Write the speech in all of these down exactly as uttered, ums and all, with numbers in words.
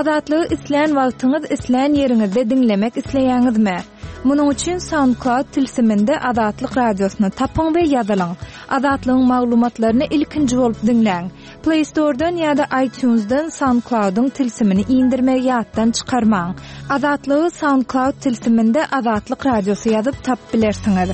Azatlygy isleýän wagtyňyz isleýän ýeriňizde dinlemek isleýäňizmi? Munuň üçin SoundCloud tilsiminde Azatlyk radiosyny tapyň we ýazylaň. Azatlygyň maglumatlaryny ilkinji bolup dinläň. Play Store'dan ýa-da iTunes'dan SoundCloud'un tilsimini indirmegi ýatdan çykarmaň. Azatlygy SoundCloud tilsiminde Azatlyk radiosy ýazyp tap bilersiňiz.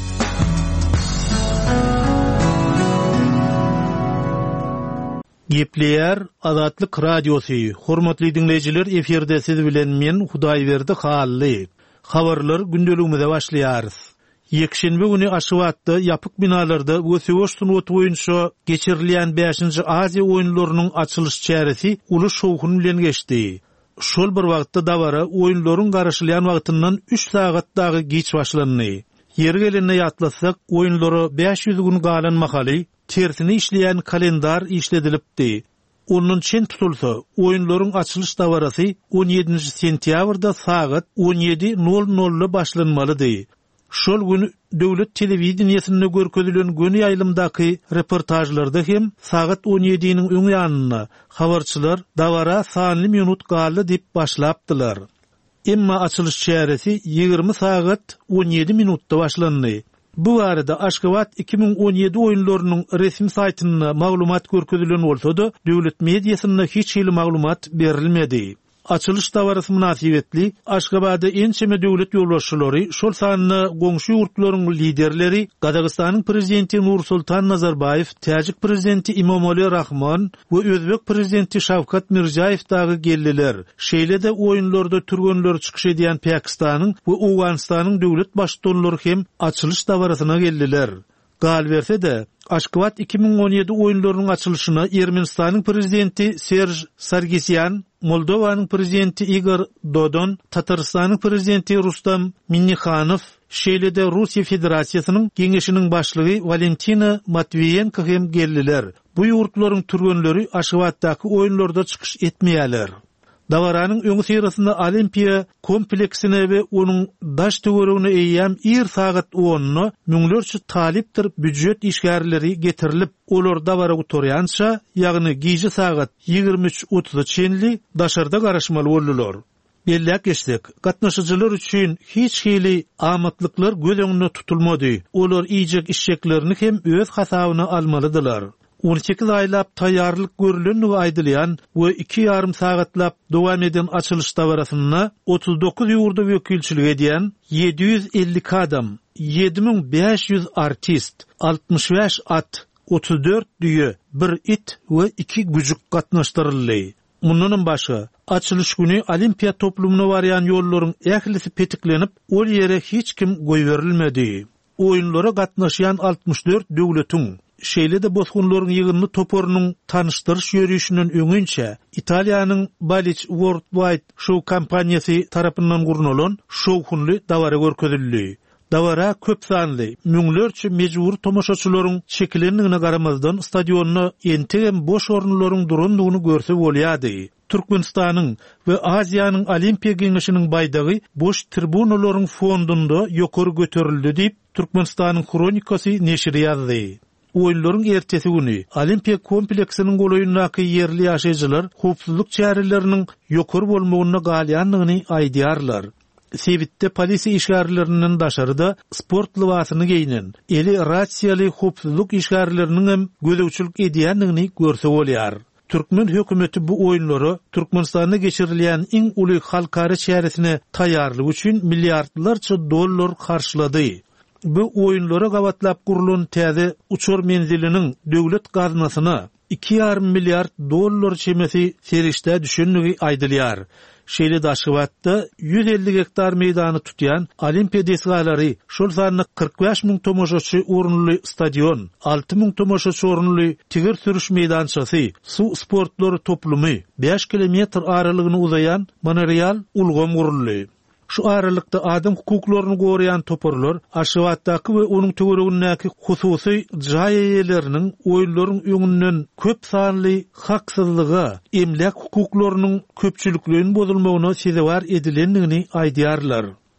Gepleýär Azatlyk radiosy. Hormatly dinleýijiler, eferde siz bilen men Hudaýberdi Hally. Habarlar gündeligimize başlaýarys. Yekşenbe güni Aşybatda ýapyk binalarda Gösegoş sunuty boýunça geçirilýän beşinji Aziýa oýunlarynyň açylyş çäresi uly şowhun bilen geçdi. Şol bir wagtda dawara oýunlaryň garaşylýan wagtyndan üç sagat dagy geç başlandy. Yer gelende ýatlasak, oýunlary beş ýüz gün galan mahaly, tersini işleýän kalendar işledilipdi. Onun çen tutulsa, oýunlaryň açylyş dawarasy on ýedinji sentýabrda sagat on ýedi nol nol başlanmalydy. Şol gün döwlet telewizionyasynda görkezülen gün ýaýlymdaky reportajlarda hem sagat on ýediniň öň ýanyna habarçylar dawara sanly minut galy diýip başlapdylar. Emma açylyş çäresi ýygrimi sagat on ýedi minutda başlandy. Bu arada Aşgabat iki bin on ýedi oýunlarynyň resmi saýtyna maglumat görkezülen bolsa-da, döwlet mediasyna hiç hili maglumat berilmedi. Açylyş dawarasy münasibetli Aşgabada ençeme döwlet ýolbaşçylary şol sanyny goňşy ýurtlaryň liderleri Gazagystanyň prezidenti Nursultan Nazarbayew, Täjik prezidenti İmamoğlu Rahman we Özbek prezidenti Şawkat Mirziýow dagy geldiler. Şeýle-de oýunlarda türgenler çykyş edýän Pakistanyň we Awganistanyň döwlet başçylary hem açylyş dawarasyna geldiler. Gal berse de Aşgabat iki bin on ýedi oýunlarynyň açylyşyna Ermenistanyň prezidenti Serj Sargsyan, Moldowanyň prezidenti Igor Dodon, Tatarstanyň prezidenti Rustam Minnixanov, şeýle-de Russiýa Federasiýasynyň geňeşiniň başlygy Valentina Matviyenko hem geldiler. Bu ýurtlaryň türgenleri Aşgabatdaky oýunlarda çykyş etmeýärler. Dawaranyň öňü syrasynda Olimpiya kompleksine we onuň daş töweregine eýýän ir sagat onyny müňlerçe talipdir büdjet işgärleri getirilip, olar dawara oturýança, ýagny giýji sagat ýygrimi üç otuz çenli daşarda garaşmaly boldular. Belläk geçdik. Gatnaşyjylar üçin hiç hili amatlyklar göz öňünde tutulmady. Olar iýjek işçeklerini hem öz hasabyna almalydylar. on sekiz aýlap taýýarlyk görülen we aýdylýan we iki ýarym sagatlap dowam eden açylyş dawarasyna otuz dokuz ýurda wekilçilik edýän ýedi ýüz ellik adam, ýedi bin beş ýüz artist, altmış beş at, otuz dört düýe, bir it we iki güjük gatnaşdyryldy. Mundan başga açylyş güni Olimpiya toplumuna barýan ýollaryň ählisi petiklenip, ol ýere hiç kim goý berilmedi. Oýunlara gatnaşýan altmış dört döwletiň şeýle-de bosgunlaryň ýygyny toporunyň tanışdyryş ýörüşinden öňünçe Italiýanyň Balich Worldwide Show kompaniýasy tarapyndan gurulan şowhunly dawara görkezildi. Dawara köp sanly, müňlerçe mejbur tomoşaçylaryň çekilenligine garamazdan stadionyna entegem boş orunlaryň durundygyny görse bolýady. Türkmenistanyň we Aziýanyň Olimpiya Geňeşiniň baýdagy boş tribunalaryň fondunda ýokary göterildi diýip Türkmenistanyň kronikasy neşri ýazdy. Oýunlaryň ertesi güni Olimpiya kompleksiniň golaýyndaky yerli ýaşaýjylar howpsuzlyk çäreleriniň ýokary bolmagyna galýanlygyny aýdýarlar. Sebitde polisi işgärlerinden daşarda sport libasyny giyinen, eli rasiýaly howpsuzlyk işgärleriniň hem gözegçilik edýänligini görse bolýar. Türkmen hökümeti bu oýunlary Türkmenistanda geçirilýän iň uly halkara çäresine taýýarlyk üçin milliardlarça dollar karşylady. Bu oýunlara gawatlap gurulan täze uçur menziliniň döwlet gaznasyna iki ýarym milliard dollar çemesi serişde düşünlügi aýdylýar. Şeýle Aşgabatda yüz elli hektar meýdany tutýan Olimpiya desgalary, şol sanyny kırk beş min tomoşaçy orunly stadion, alty min tomoşaçy orunly tigir sürüş meýdançasy, su sportlary toplumy, beş kilometr aralygyny uzayan monoreal ulgam guruldy. Şu aralykda adam hukuklaryny gorayan toporlar Aşgabatdaky we onuň töweregindäki hususy jaýaýerleriniň oýunlaryň öňünden köp sanly haksyzlyga, emlek hukuklarynyň köpçülikliginiň bozulmagyna sebäp edilendigini aýdýarlar.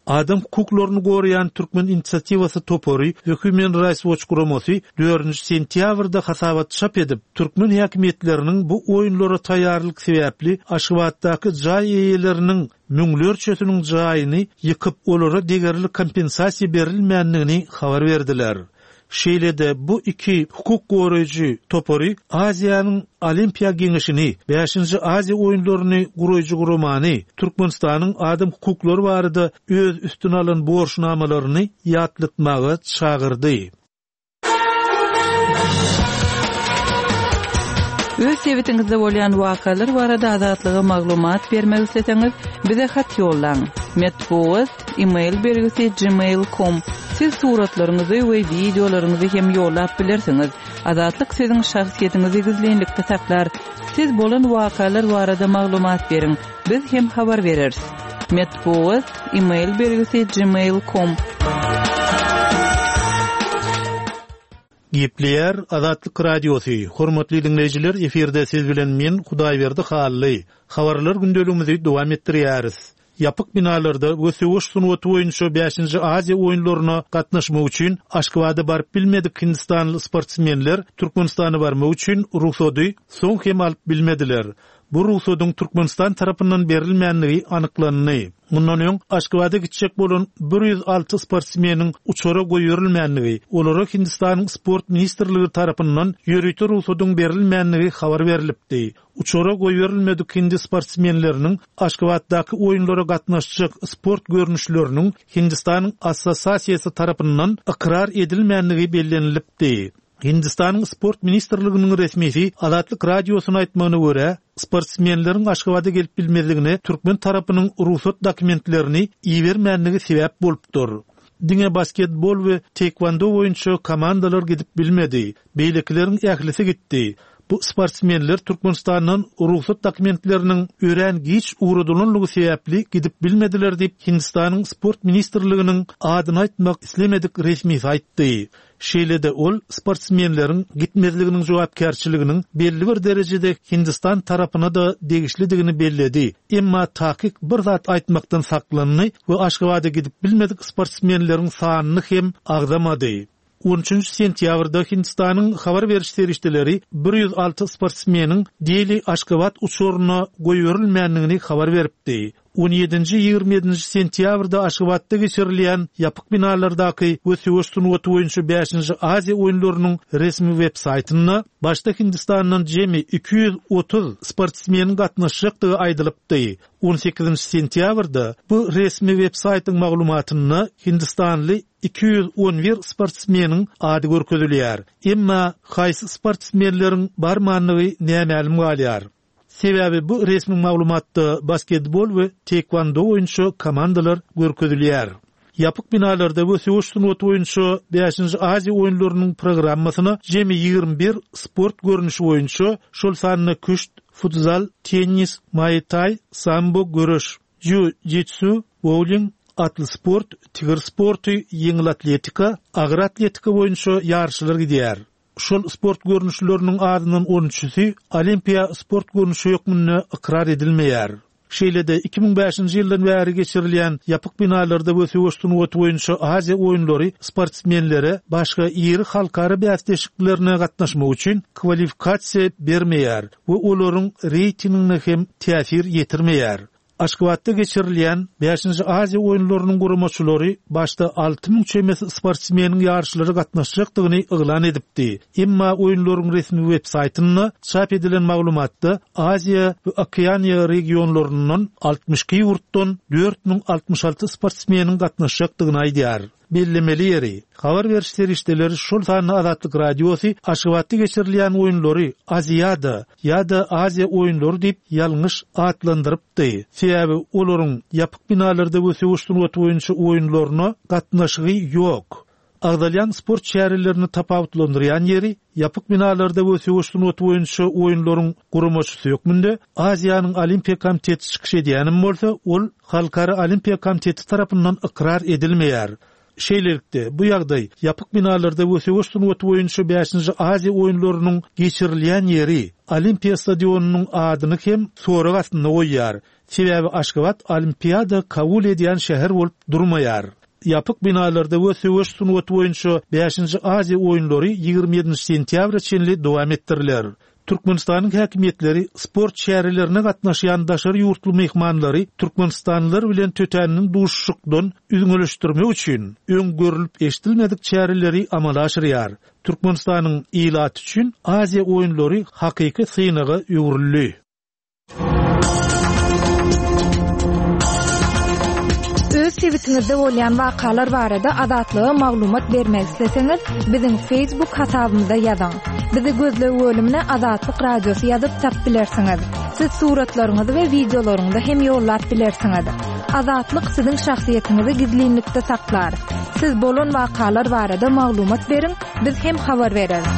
Adam hukuklaryny gorayan Türkmen inisiativasy topory Human Rights Watch guramasy dördünji sentýabrda hasabat çap edip Türkmen häkimetleriniň bu oýunlara taýýarlyk sebäpli Aşgabatdaky jaý eýeleriniň müňler çösüniň jaýyny ýykyp olara degerli kompensasiýa berilmänligini habar berdiler. Şeýlede bu iki hukuk goraýjy topory Aziýanyň Olimpiya Geňeşini, beşinji Aziýa oýunlaryny guraýjy guramany, Türkmenistanyň adam hukuklary barada öz üstüne alan borçnamalaryny ýatlatmagy çağırdy. Öz sebetiňizde bolýan wakalar barada azatlyga maglumat bermek isleseňiz, bize hat ýollaň. Metbuat email bergisi gmail dot com. Siz suratlaryňyzy we videolaryňyzy hem ýollap bilersiňiz. Azatlyk siziň şahsiýetiniňizi gizlenlikde saklar. Siz bolan wakalar barada maglumat beriň. Biz hem habar bereriz. Metbuat email bergisi gmail dot com. Gepleyer Azatlyk Radiosu. Hormatly dinleyijiler, eferde siz bilen men Hudaýberdi Hally. Habarlar gündeligimizi dowam etdirýäris. Yapık binalarda Gösüwüş sunuwaty boýunça beşinji Aziýa oýunlaryna gatnaşmak üçin Aşgabatda barıp bilmedik Hindistanly sportsmenler Türkmenistana barmak üçin ruhsady soň hem alyp bilmediler. Bu ruhsadyň Türkmenistan tarapyndan berilmänligi anyklandy. Mundan öň Aşgabatda gitjek bolan bir yüz alty sportsmeniň uçara goýurilmänligi, olara Hindistanyň sport ministrligi tarapyndan ýörüýte ruhsadyň berilmänligi habar berilipdi. Uçara goýurilmedik hindi sportsmenleriniň Aşgabatdaky oýunlara gatnaşjak sport görnüşleriniň Hindistanyň assosiasiýasy tarapyndan ikrar edilmänligi bellenilipdi. Hindistanyň sport ministrliginiň resmisi Azatlyk Radiosyna aýtmagyna görä, sportsmenleriň Aşgabatda gelip bilmezligine Türkmen tarapynyň ruhsat dokumentlerini iýermänligi sebäp bolupdyr. Diňe basketbol we taekwondo boýunça komandalar gidip bilmedi. Beýleklerin ählisi gitdi. Bu sportsmenler Türkmenistanyň ruhsat dokumentleriniň öğrengiç uğradylanlygy sebäpli gidip bilmediler diýip Hindistanyň sport ministrliginiň adyny aýtmak islemedik resmi aýtdy. Şeýlede ol sportsmenleriň gitmezliginiň jogapkärçiliginiň belli bir derejede Hindistan tarapyna da degişlidigini belledi. Emma taýyk bir zat aýtmakdan saklandy we Aşgabatda gidip bilmedik sportsmenleriň sanyny hem agdamady. on üçünji sentýabrda Hindistanyň habar beriş serişdeleri bir yüz alty sportsmeniň Deli Aşgabat uçuryna goýurilmänligini habar beripdi. on ýedinji ýygrimi ýedinji sentýabrda Aşgabatda geçirilýän ýapyk binalardaky Gösüwüş sunuwaty boýunça beşinji Aziýa oýunlarynyň resmi web saýtyna başda Hindistanyň jemi iki yüz otuz sportsmeniň gatnaşjakdygy aýdylypdy. on sekizinji sentýabrda bu resmi web saýtyň maglumatyny Hindistanly iki yüz on bir sportsmeniň ady görkezilýär. Emma haýsy sportsmenleriň barmanlygy nämälim galýar? Sebäbi bu resmi maglumatda basketbol we taekwondo boýunça komandalar görkezilýär. Yapık binalarda Gösüwüş sunuwaty boýunça beşinji Aziýa oýunlarynyň programmasyna jemi ýygrimi bir sport görnüşi boýunça şol sanyna küşt, futsal, tennis, muay thai, sambo, görüş, jiu-jitsu, bowling, atly sport, tigir sporty, ýeňil atletika, agyr atletika boýunça ýarşylar gidýär. Şol sport görnüşleriniň adynyň on üçüsi Olimpiya sport görnüşi ýokmuny ikrar edilmeýär. Şeýlede iki ming beşinji ýyldan bäri geçirilýän ýapyk binalarda Gösüwüş sunuwaty boýunça Aziýa oýunlary sportsmenlere başga ýeri halkara bäsleşiklerine gatnaşmak üçin kwalifikasiýa bermeýär we olaryň reytingine hem täsir ýetirmeýär. Aşgabatda geçirilýän beşinji Aziýa oýunlarynyň guramaçylary başda alty ming çemesi sportsmeniň ýarşylary gatnaşjakdygyny yglan edipdi. Emma oýunlaryň resmi web saýtyna çap edilen maglumatda Aziýa we Okeaniýa regionlarynyň altmış iki ýurtdan dört ming altmış alty sportsmeniň gatnaşjakdygyny aýdýar. Bellemeli ýeri. Habar beriş serişdeleri şol sanyny Azatlyk Radiosu Aşgabatda geçirilýän oýunlary Aziýada ýa-da Aziýa oýunlary diýip ýalňyş atlandyrypdy. Sebäbi olaryň ýapyk binalarda Gösüwüş sunuwaty boýunça oýunlaryna gatnaşygy ýok. Agdalyan sport şäherlerini tapawutlandyrýan ýeri ýapyk binalarda Gösüwüş sunuwaty boýunça oýunlaryň guramaçysy ýokmundy. Aziýanyň Olimpiya komiteti çykyş edýänim bolsa, ol Halkara Olimpiya komiteti tarapyndan ikrar edilmeýär. Şeýlelikde bu ýagdaý ýapyk binalarda wösegöç sunwaty boýunça beşinji Aziýa oýunlarynyň geçirilýän ýeri Olimpiya stadionunyň adyny hem sorak astyna goýýar. Sebäbi Aşgabat Olimpiada kabul edýän şäher bolup durmaýar. Ýapyk binalarda wösegöç sunwaty boýunça beşinji Aziýa oýunlary ýygrimi ýedinji sentýabr çenli dowam etdiriler. Türkmenistanyň häkimetleri sport şäherlerine gatnaşýan daşary ýurtly mehmanlary türkmenistanlylar bilen tötäniniň duşuşykdan üňeleşdirmek üçin öňgörülip eşdilmedik şäherleri amala aşyrýar. Türkmenistanyň ilaty üçin Aziýa oýunlary hakyky synagy ýurildi. Öz tweetinizde bolýan wakalar barada adatlyga maglumat bermek isleseňiz, biziň Facebook hasabymyza ýazan. Bizi gözlegi bölümine Adatlyk Radiosy ýazyp tap bilersiňiz. Siz suratlaryňyzy we videolaryňyzy hem ýollap bilersiňiz. Adatlyk siziň şahsiýetiniňizi gizlinlikde saklar. Siz bolan wakalar barada maglumat beriň, biz hem habar bereriz.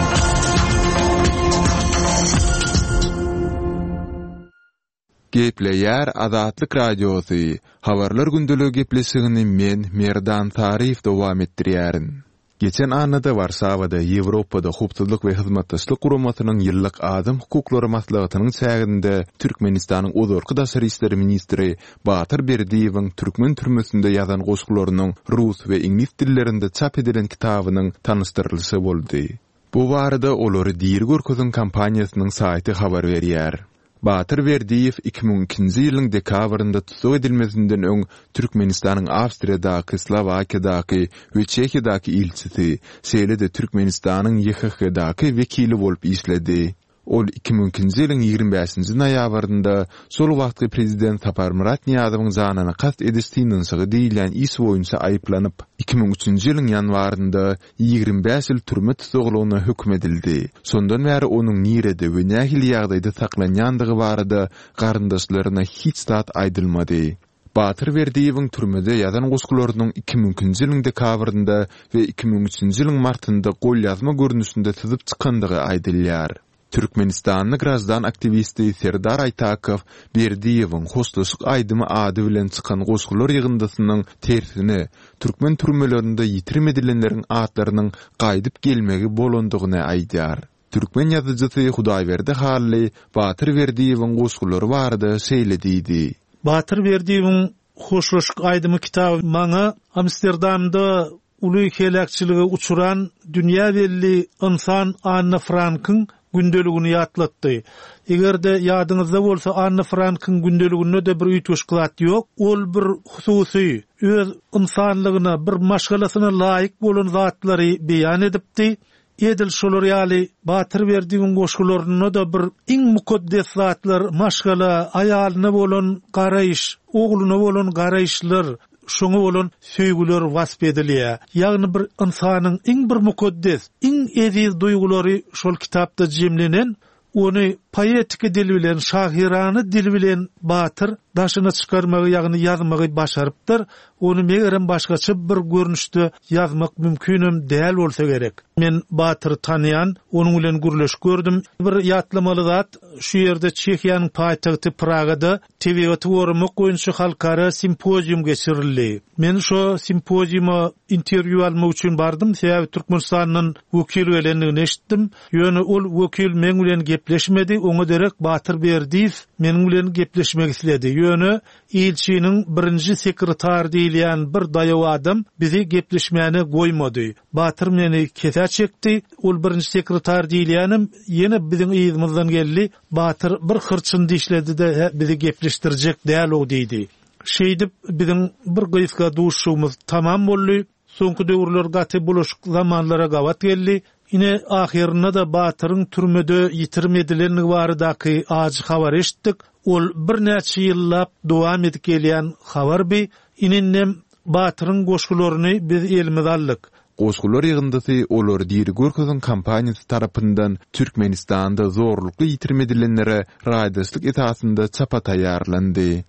Gepleýär Adatlyk Radiosy. Habarlar gündeligi gepleşigini men Merdan Tarif dowam etdirýärin. Geçen anada Warsawada Ýewropada hukukçylyk we hyzmatdaşlyk guramatynyň ýyllyk adam hukuklary maslahatynyň çäginde Türkmenistanyň ozurky daşary işleri ministri Batyr Berdiýewiň türkmen türmesinde ýazan goşgularynyň rus we ingliz dillerinde çap edilen kitabynyň tanışdyrylýşy boldy. Bu barada olary Dir Görkezin kampaniýasynyň saýty habar berýär. Batyr Berdiýew iki ming ikinji ýylyň dekabrynda tutuk edilmesinden öň Türkmenistanyň Awstriýadaky, Slowakiýadaky we Çekiýadaky ilçisi, şeýle-de Türkmenistanyň Y H H-daky wekili bolup işledi. Ol iki ming ikinji ýylyň ýygrimi beşinji noýabrynda sol wagtky prezident Saparmurat Niýazowyň janyny kast edişdiňden sygy diýilen iş boýunça aýyplanyp iki ming üçinji ýylyň ýanwarynda ýygrimi beş ýyl türme tutuglugyna hökm edildi. Sondan bäri onuň nirede we nähili ýagdaýda saklanýandygy barada garyndaşlaryna hiç zat aýdylmady. Batyr Berdiýewiň türmede ýazan goşgularynyň iki ming ikinji ýylyň dekabrynda we iki ming üçinji ýylyň martynda gol ýazma görnüşinde tyzyp çykandygy aýdylýar. Türkmenistanly grazdan aktivisti Serdar Aytakow Berdiýewiň hoşlaşyk aýdymy ady bilen çykan goşgular ýygyndasynyň tersini türkmen türmelerinde ýitirmedilenleriň atlarynyň gaýdyp gelmegi bolandygyny aýdýar. Türkmen ýazyjysy Hudaýberdi Hally Batyr Berdiýewiň goşgulary barada şeýlediydi. Batyr Berdiýewiň hoşlaşyk aýdymy kitaby maňa Amsterdamda uly helakçylygy uçuran dünýä belli insan Anne Frank'yň gündeligini ýatlatdy. Egerde ýadyňyzda bolsa Anne Frank'yň gündeliginde de bir üýtgeşklat ýok. Ol bir hususy öz insanlygyna bir maşgalasyna laýyk bolan zatlary beýan edipdi. Edil şolar ýaly Batyr Berdiýewiň goşgularyna da bir iň mukaddes zatlar maşgala, aýalyna bolan garaýyş, ogluna bolan garaýyşlar, şoňa bolan söýgüler wasp edilýär. Ýagny bir insanyň iň bir mukaddes, iň eziz duýgulary şol kitapda jemlenen, ony poetik dil bilen, şahirany dil bilen Batyr daşyna çykarmagy, ýagny ýazmagy başarypdyr. Ony megerem başgaça bir görnüşde ýazmak mümkinim däl bolsa gerek. Men Batyr tanıyan, onuň bilen gürleş gördüm. Bir ýatlamaly zat şu ýerde Çekiýanyň paýtagty Pragada T V gatwormak goýunça halkara simpozium geçirildi. Men şo simpoziuma interwýu almak üçin bardym. Sebäbi Türkmenistanyň wekili bilenligini eşitdim. Ýöne ol wekil men bilen gepleşmedi. Oňa derek Batyr Berdiýew meniň bilen gepleşmek isledi. Ýöne ilçiniň birinji sekretary diýilen bir daýaw adam bizi gepleşmäne goýmady. Batyr meni kese çekdi. Ol birinji sekretary diýilenim ýene biziň ýyzymyzdan geldi. Batyr bir hırçyndy işledi de bizi gepleşdirjek däl o diýdi. Şeýdip biziň bir gyýyska duşuşymyz tamam boldy. Soňky döwürler gaty bulaşyk zamanlara gawat geldi. Ine ahirine da Batyryň türmede ýitirmedilenligi baradaky aýy habar eşitdik. Ol bir näçe ýyllap dowam edip gelýän habar bi. Inenem Batyryň goşgularyny biz elimize aldyk. Goşgular ýygyndasy olar Dir Görkezin kampaniýasy tarapyndan Türkmenistanda zorlukly ýitirmedilenlere raýdaşlyk etasynda çapa taýýarlandy.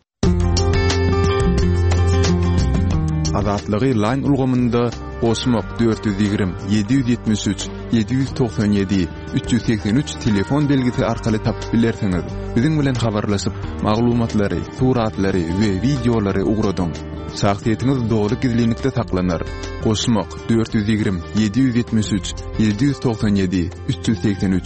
Adatlygy laň ulgamynda Osmok dört yüz ýygrimi yedi yüz ýetmiş üç yedi doksan yedi üç yüz seksen üç telefon belgisi arkaly tapyp bilersiňiz. Biziň bilen habarlaşyp maglumatlary, suratlary we videolary ugradyň. Şahsiýetiniz dogry gizlilikde saklanar. Goşmak dört yüz yirmi yedi yüz yetmiş üç yedi yüz doksan yedi üç yüz seksen üç.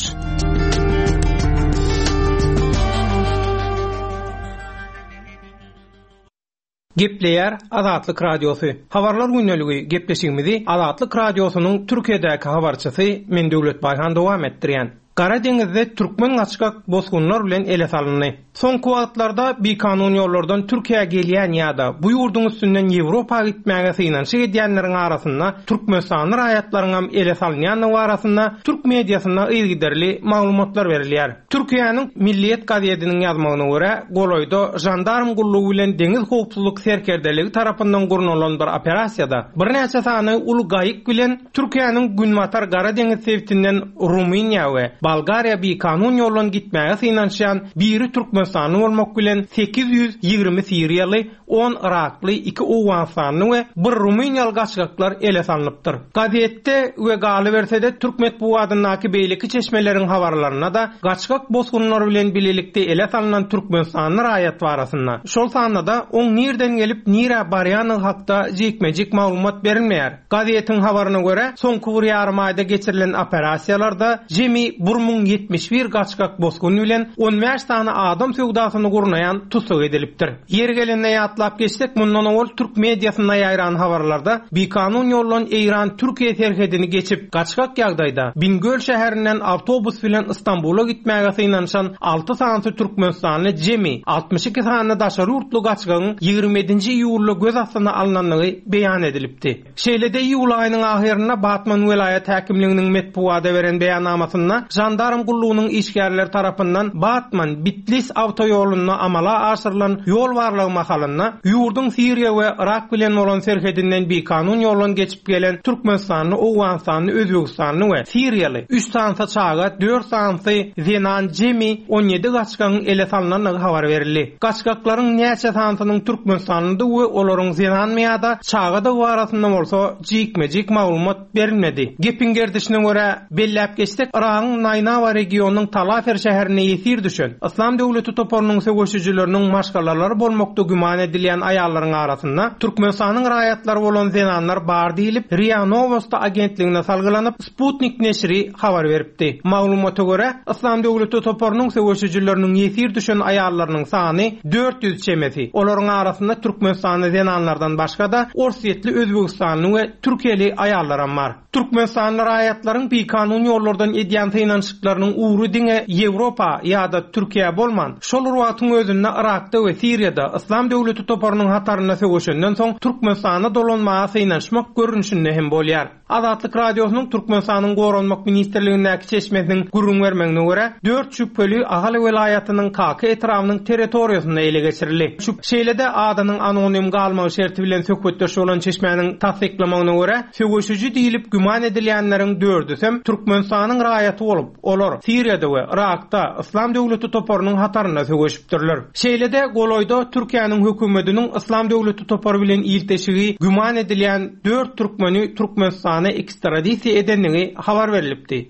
Gepleýär Azatlyk Radiosu. Habarlar günneligi gepleşigimizi Azatlyk Radiosunyň Türkiýedäki habarçysy men Döwlet Baýhan dowam etdirýän. Kara Dengizde Türkmen gaçkak bozgunlar bilen ele salındy. Soňky wagtlarda bir kanun ýollardan Türkiýe gelýän ýa-da bu ýurdun üstünden Ýewropa gitmäge synanşy edýänleriň arasynda Türkmenistan raýatlarynyň ele salynýanyň arasynda Türk mediasyna ýygyderli maglumatlar berilýär. Türkiýanyň Milliýet gazetiniň ýazmagyna görä, Goloýda jandarm gullugy bilen deňiz howpsuzlyk serkerdeligi tarapyndan gurnulan bir operasiýada bir näçe sany ulu gaýyk bilen Türkiýanyň Günmatar Kara Deňiz sebitinden Rumyniýa we Bulgariya bir kanun ýolundan gitmäge synanşan biri Türkmenistany bolmak bilen sekiz yüz ýygrimi Siriýaly, on Irakly, iki Owganistany we bir Rumyniýaly gaçkaklar ele salynıpdyr. Gazetde we galy bersede Türk medeniýetynyň beýleki çeşmeleriň habarlaryna da gaçkak bozgunlar bilen bilelikde ele salynan Türkmenistanyň raýat barasynda. Şol sanda da oň nerden gelip nire barýanyň hakda jekmejek maglumat berilmeýär. Gazetiň habaryna görä, soňky bir ýarym aýda geçirilen operasiýalarda jemi bir ming yetmiş bir gaçkak bozgun bilen on beş tane adam söwdasyny gurnayan tutsak edilipdir. Yer gelende ýatlap geçsek, mundan ol Türk mediasyna ýaýran habarlarda bir kanun ýollan Eýran Türkiýe terhedini geçip gaçkak ýagdaýda Bingöl şäherinden awtobus bilen Istanbula gitmäge synanşan alty sanaty Türkmenistanly jemi altmış iki sanaty daşary ýurtly gaçkagyň ýygrimi-nji ýully göz astyna alynanlygy beýan edilipdi. Şeýlede ýul aýynyň ahyrynda Batman welaýat häkimliginiň metbuada beren beýannamasynda jandarm gullugynyň işgärleri tarapyndan Batman Bitlis awtoýoluna amala aşyrylan ýol barlygy mahalyna ýurdun Siriýa we Irak bilen bolan serhedinden bir kanun ýolundan geçip gelen Türkmenistany, Owganistany, Özbegistany we Siriýaly üç sansa çaga dört sansa Zenan jemi on ýedi gaçkagyň ele salynanyny habar berildi. Gaçkaklaryň näçe sansynyň Türkmenistanyda we olaryň Zenan meýada çagada barasynda bolsa jekmejek maglumat berilmedi. Gepin gerdişine görä belläp geçsek, Iragyň Naynava regionunyň Talafer şäherine ýetir düşen Islam döwleti toparynyň söwüşçüleriniň maşgalalary bolmakda güman edilýän aýallaryň arasynda Türkmenistanyň raýatlary bolan zenanlar bar diýilip R I A Novosti agentligine salgylanyp Sputnik neşri habar beripdi. Maglumata görä Islam döwleti toparynyň söwüşçüleriniň ýetir düşen aýallarynyň sany dört yüz çemesi. Olaryň arasynda Türkmenistanyň zenanlardan başga da Orsetli, Özbegistanly we Türkiýeli aýallar bar. Türkmenistanyň raýatlaryň bir kanun ýollardan edýän synanşyklarynyň uğru diňe Ýewropa ýa-da Türkiýe bolman. Şol urwatyň özünde Irakda we Siriýada Islam döwleti toparynyň hataryna söwüşenden soň Türkmenistana dolanmaga synanşmak görünüşinde hem bolýar. Azatlyk Radiosynyň Türkmenistanyň Gorunmak ministrligindäki çeşmesiniň gurrun bermegine görä dört şüpheli Agaly welaýatynyň Kaka etrawynyň territoriýasyna ele geçirildi. Şu şeýlede adanyň anonim galmagy şerti bilen söhbetdeş bolan çeşmeniň tasdiklamagyna görä söwüşçü diýilip güman edilýänleriň dördü hem Türkmenistanyň raýaty bolup, olar Siriýada we Irakda Islam döwleti toparynyň hataryna söwüşipdirler. Şeýlede Goloýda Türkiýanyň hökümetiniň Islam döwleti topary bilen ilteşigi güman edilýän dört türkmeni Türkmenistana ekstradisiýa edenligi habar berilipdi.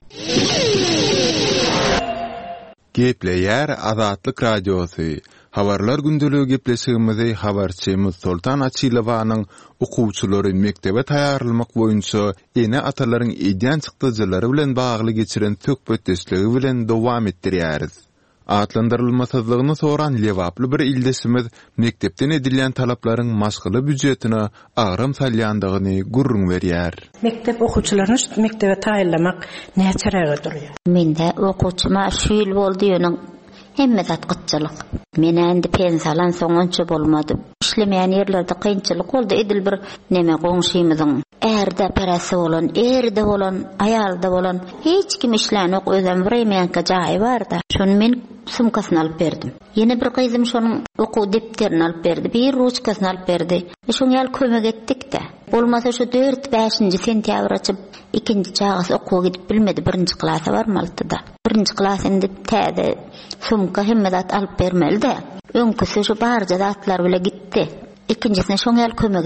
Gepleýär Azatlyk Radiosu. Habarlar gündeligi gepleşigimizi habarçymyz Sultan Açylowanyň okuwçylary mektebe taýýarlanmak boýunça ene atalaryň edýän çykdyjylary bilen bagly geçiren tökbetdeşligi bilen dowam etdirýäris. Atlandyrylmasazlygyny soran lewaply bir ildesimiz mektepden edilýän talaplaryň maşgyly büdjetine agram salýandygyny gurrun berýär. Mektep okuwçylaryny mektebe taýýarlamak näçe räge durýar? Mende okuwçyma şu ýyl boldy ýöňüň hemme zat gytçylyk. Men endi pensiýalan soňunça bolmadym. İşlemeýän ýerlerde kynçylyk boldy. Edil bir neme goňşymyzyň erde parasy bolan, erde bolan, aýalda bolan hiç kim işlänik özüm bireýmänkä jaý barda. Şonu men sumkasyny alyp berdim. Ýene bir gyzym şonuň okuw depterini alyp berdi, bir ruçkasyny alyp berdi. E şoňa ýaly kömek etdik-de. Bolmasa şu dört beşinji sentýabr açyp ikinji çagasy okuw gidip bilmedi, birinji klasy barmaldyda. Birinji klasynda täze sumka hemme zat alyp bermeli-de. Öňküsü şu barja zatlar bile gitdi. İkincisine şoňa ýaly kömek etdik.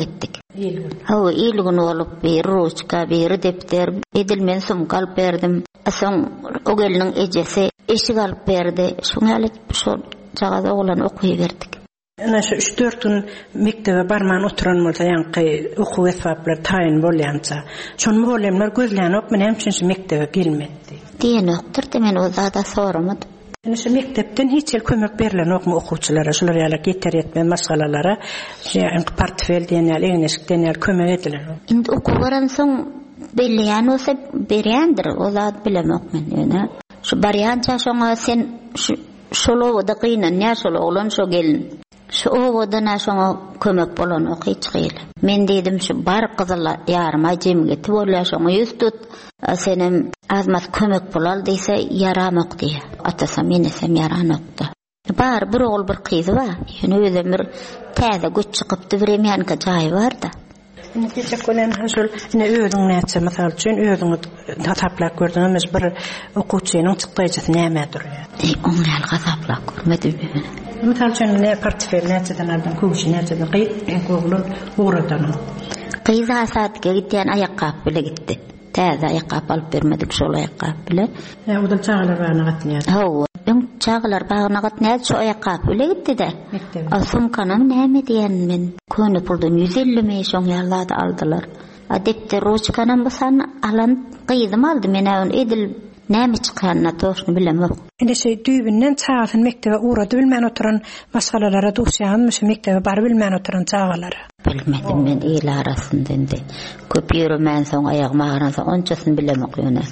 Hawa ilgun olup bir ruçka, bir depter, edilmen sumka alıp berdim. Soň o geliniň ejesi eşik alıp berdi. Şoňa alyp şol jagada oğlan okuy berdik. Ana şu üç dört gün mektebe barman oturan bolsa ýa-ni okuw esbaplar taýin bolýança. Şonu bolemler gözlenip men hem şu mektebe gelmedi. Diýen oktur men o zada soramadım. Ana şu mektepden hiç el kömek berilen okma okuwçylara, şolar ýaly geter etme masalalara, ýa-ni portfel diýenler, eňeşik diýenler kömek ediler. Indi okuw baran soň belliýän bolsa berýändir, o zat bilemok men ýene. Şu barýança şoňa sen şolo da gynan ýa şol oglan şo gelin. Şu owadana şoňa kömek bolan okyçygyl. Men dedim şu bar gyzylar ýaryma jemgeti bolýar şoňa ýüz tut. Senem azmat kömek bolal diýse ýaramak diýe. Atasam menesem ýaranokdy. Bar bir ogul bir kyzy bar. Ýöne özüm bir täze güç çykypdy biremýänkä jaý bar da. Indi geçek bolan haşul ine özüň näçe mysal üçin özüň tapaplak gördüňiz bir okuwçynyň çykdyjy nämedir? Ey oňal gazaplak görmedim ben. Mysal üçin ne portfel näçeden aldan köwşi näçeden gyýt goglun uğradan. Gyýza saatga gitýän ayakkap bile gitdi. Täze ayakkap alyp bermedik şol ayakkap bile. Ya o da çağlar bagyna gatnýar. Hawa, ben çağlar bagyna gatnýar şu ayakkap bile gitdi de. A sumkanyň näme diýen men köni puldan ýüz elli mi şoň ýarlarda aldylar. A depter ruçkanyň basan alan gyýdym aldy men onu edil näme çykýanyna toşny bilemok. Indi şey düýbinden çağatyn mektebe uğrady bilmän oturan masalalara duşýanmy mektebe bar bilmän oturan çağalara. Bilmedim men el arasynda indi. Köp ýürümän soň aýagym ağrasa onçasyny bilemok ýöne.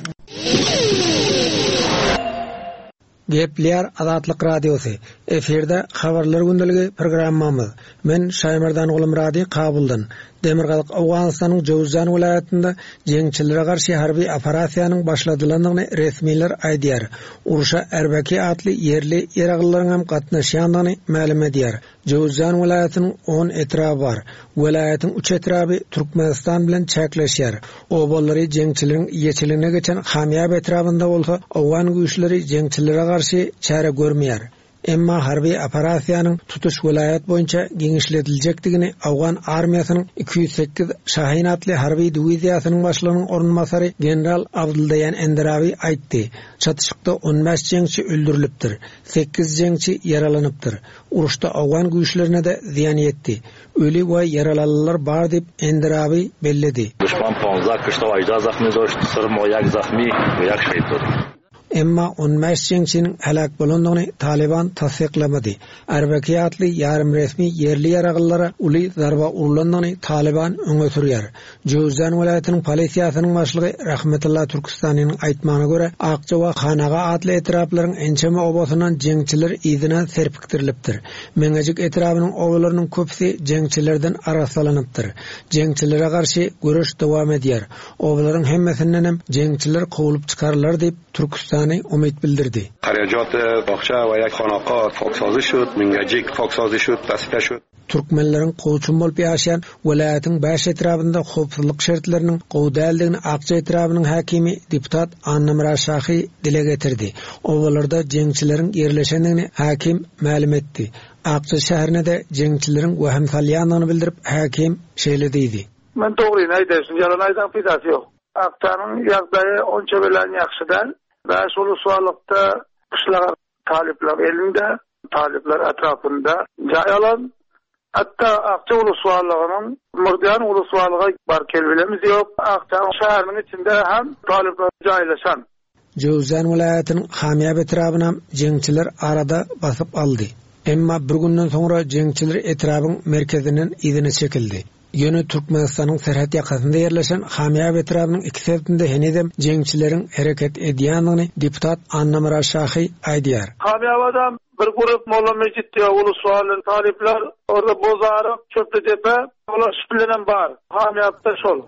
Gepler Azatlyk Radiosu. Eferde habarlar gündeligi programmamyz. Men Şaýmardan Gulum Radi Kabuldan. Demirgalyk Awganystanyň Jowzjan vilayatynda jeňçilere garşy harby operasiýanyň başladylandygyny resmiler aýdýar. Uruşa Erbeki atly yerli ýeraglylaryň hem gatnaşýandygyny ma'lum edýär. Jowzjan vilayatynyň on etraby bar. Vilayatyň üç etraby Türkmenistan bilen çäkleşýär. O bollary jeňçileriň ýeçiligine geçen Hamýab etrabynda bolsa, Awgan güýçleri jeňçilere garşy çäre görmeýär. Emma harby operasiýanyň tutuş vilayat boýunça giňişlediljekdigini Awgan armiýasynyň iki yüz sekiz Şahin atly harby diwiziýasynyň başlygynyň ornunmasary general Abduldayan Enderawi aýtdy. Çatışykda on beş jeňçi öldürilipdir, sekiz jeňçi yaralanypdyr. Uruşda Awgan güýçlerine de ziýan ýetdi. Öli we yaralanlar bar diýip Enderawi belledi. Düşman panzak kışta zahmi doşdy, sırmo ýak zahmi we ýak şeýtdi. Emma on beş jeňçiniň helak bolandygyny Taliban tasdiklamady. Erbeki atly ýarym resmi yerli ýaragyllara uly zarba urulandygyny Taliban öňe sürýär. Jowzjan vilayatynyň polisiýasynyň başlygy Rahmetullah Türkistanyň aýtmagyna görä, Akça we Hanaga atly etraplaryň ençeme obasynyň jeňçiler ýzyna serpikdirilipdir. Meňejik etrabynyň obalarynyň köpsi jeňçilerden arassalanypdyr. Jeňçilere garşy görüş dowam edýär. Obalaryň hemmesinden hem jeňçiler gowylyp çykarlar diýip Türkistan umid bildirdi. Xarajat bagcha we yak xonaqat foksazı şut, mingajik foksazı şut, tasfiye şut. Türkmenleriň gowçun bolup ýaşaýan welaýatyň beş etrabynda howpsuzlyk şertleriniň gowdalygyny Akça etrabynyň hakimi deputat Annamra Şahy dile getirdi. Owalarda jeňçileriň ýerleşendigini hakim ma'lum etdi. Akça şäherine de jeňçileriň waham salýanyny bildirip hakim şeýle diýdi. Men dogry näýdäsin, ýalanaydan pidasy ýok. Akçanyň ýagdaýy onça bilen ýakşydan. Beş ulusallıkta kışlağa talipler elinde, talipler etrafında jay alan. Hatta Akça ulusallıgının Murdiyan ulusallığa bar kelbilemiz yok. Akça şäheriniň içinde hem talipler jaylaşan. Jowzjan vilayatynyň Hamýab etrabyna jeňçiler arada basyp aldy. Emma bir günden soňra jeňçiler etrabyň merkezinden ýygyny çekildi. Ýöne Türkmenistanyň serhat ýakasynda ýerleşen Hamýab etrabynyň iki sebäpinde henedem jeňçileriň hereket edýändigini deputat Annamra Şahy aýdýar. Hamýabda bir grup Molla Mejit diýen uluswaly talipler orada bozarıp çöpde tepe olar şüplenen bar. Hamýabda şol.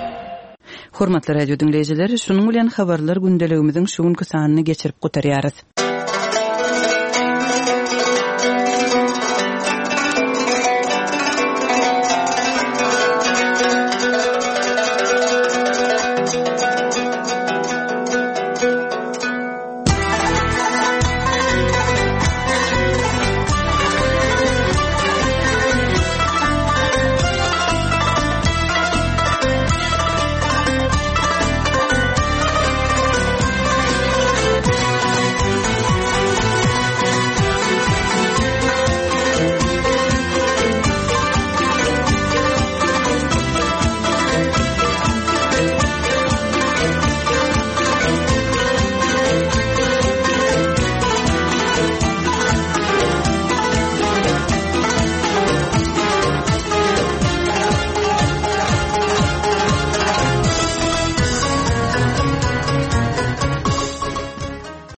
Hormatly radio dinleýijiler, şunuň bilen habarlar gündeligimiziň şu günkü sanyny geçirip gutarýarys.